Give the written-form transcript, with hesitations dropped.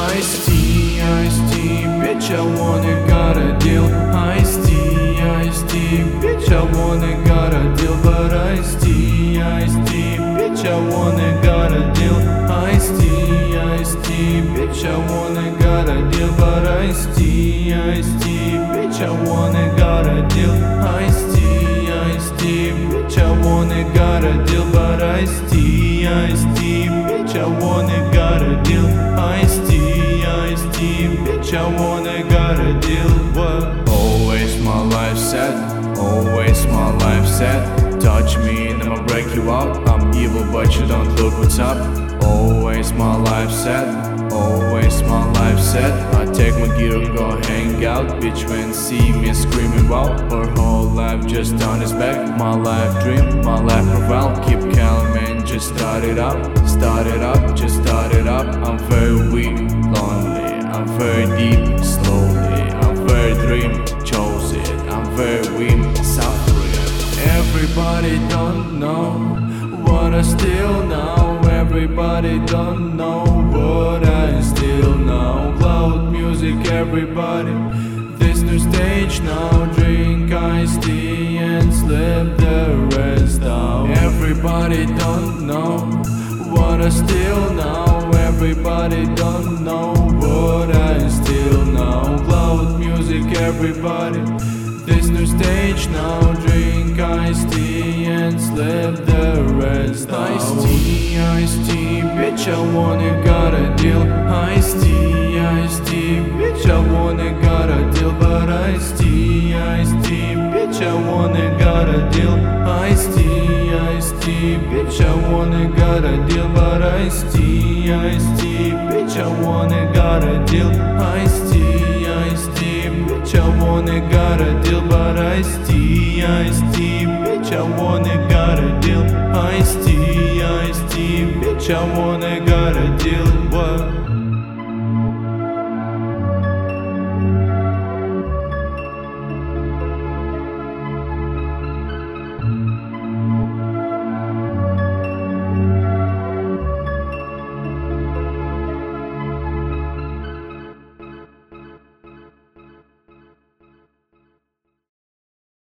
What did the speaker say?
iced tea, bitch, I wanna got a deal. Iced tea, bitch, I wanna got a deal. But iced tea, bitch, I wanna got a deal. Iced tea, bitch, I wanna got a deal. But iced tea, bitch, I wanna got a deal. Iced tea, bitch, I wanna got a deal. But iced tea, bitch, I wanna got a deal. Iced tea, bitch, I wanna got a deal. What? Always my life set, always my life set. Touch me and I'ma break you up. I'm evil but you don't look what's up. Always my life set, always my life set. I take my gear and go hang out. Bitch when see me screaming wow. Her whole life just on his back. My life dream, my life profile. Keep calm and just start it up. Start it up, just start it up. I'm very weak, lonely. I'm very deep, slowly. I'm very dream, chose it. I'm very weak, suffering. Everybody don't know what I still know. Everybody don't know what I still know. Loud music, everybody. This new stage now. Drink iced tea and slip the rest out. Everybody don't know what I still know. Everybody don't know what I still know. Loud music, everybody. This new stage now. Drink iced tea and slip the rest out. Iced tea, bitch, I wanna got a deal. Iced tea, bitch, I wanna got a deal. But iced tea, bitch, I wanna got a deal. Iced tea, bitch, I wanna got a deal. But iced tea, bitch, I wanna got a deal. Iced tea, bitch, I wanna got a deal. But iced tea, bitch, I wanna got a deal. Iced tea, bitch, I wanna got a deal. What?